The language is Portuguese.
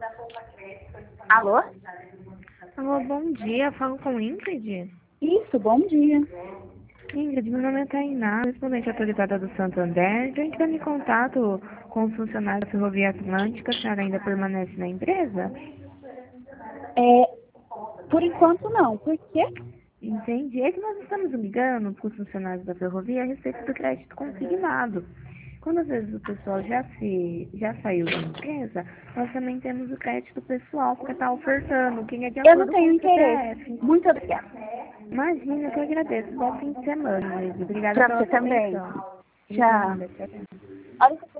Alô? Alô, bom dia. Falo com Ingrid. Isso, bom dia. Ingrid, meu nome é Tainá, respondente autorizada do Santander. A gente está em contato com os funcionários da Ferrovia Atlântica. A senhora ainda permanece na empresa? Por enquanto não. Por quê? Entendi. É que nós estamos ligando para os funcionários da Ferrovia a respeito do crédito consignado. Quando às vezes o pessoal já saiu da empresa, nós também temos o crédito pessoal para estar ofertando, quem é de Eu não acordo com tenho o interesse. CPF. Muito obrigada. Imagina, que eu agradeço. Bom fim de semana, Ingrid. Obrigada Pra pela você sua também. atenção. Tchau. Obrigada, tchau, tchau. Olha